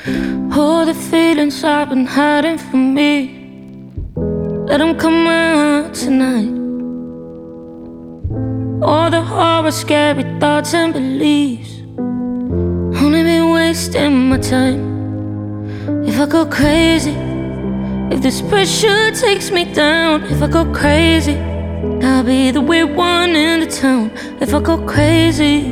All the feelings I've been hiding from me, let them come out tonight. All the horror, scary thoughts and beliefs, only been wasting my time. If I go crazy, if this pressure takes me down, if I go crazy, I'll be the weird one in the town. If I go crazy,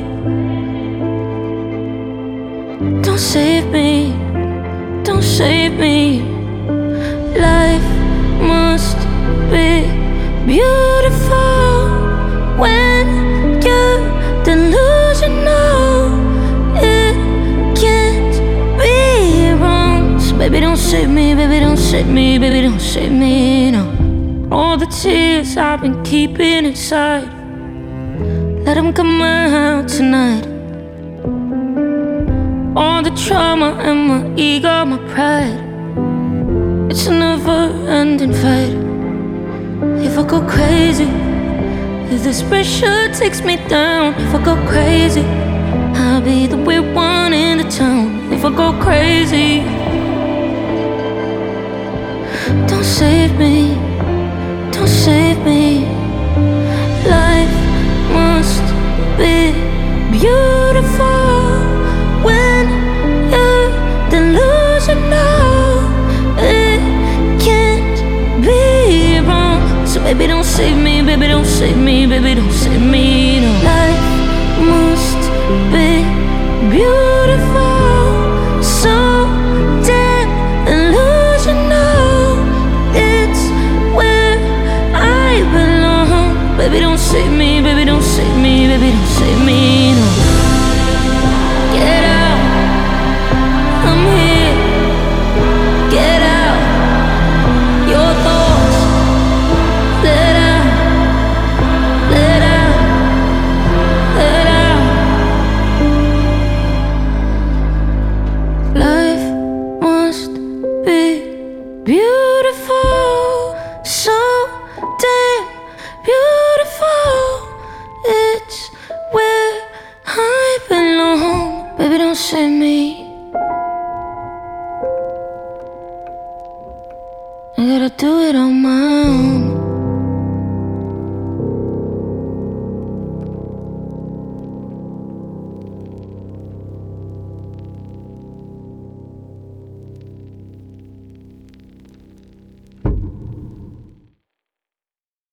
don't save me, don't save me. Life must be beautiful when you're delusional. It can't be wrong. So baby, don't save me, baby, don't save me, baby, don't save me, no. All the tears I've been keeping inside, let them come out tonight. All the trauma and my ego, my pride, it's a never-ending fight. If I go crazy, if this pressure takes me down, if I go crazy, I'll be the weird one in the town. If I go crazy, don't save me, don't save me. Life must be beautiful when you're delusional. It can't be wrong. So baby, don't save me, baby, don't save me, baby, don't save me, no. Life must be beautiful, so damn illusional. It's where I belong. Baby, don't save me, baby, don't save me, baby, don't save me, no. Get out, I'm here. Get out, your thoughts. Let out, let out, let out. Life must be beautiful, so damn beautiful. It's where I belong. Baby, don't save me.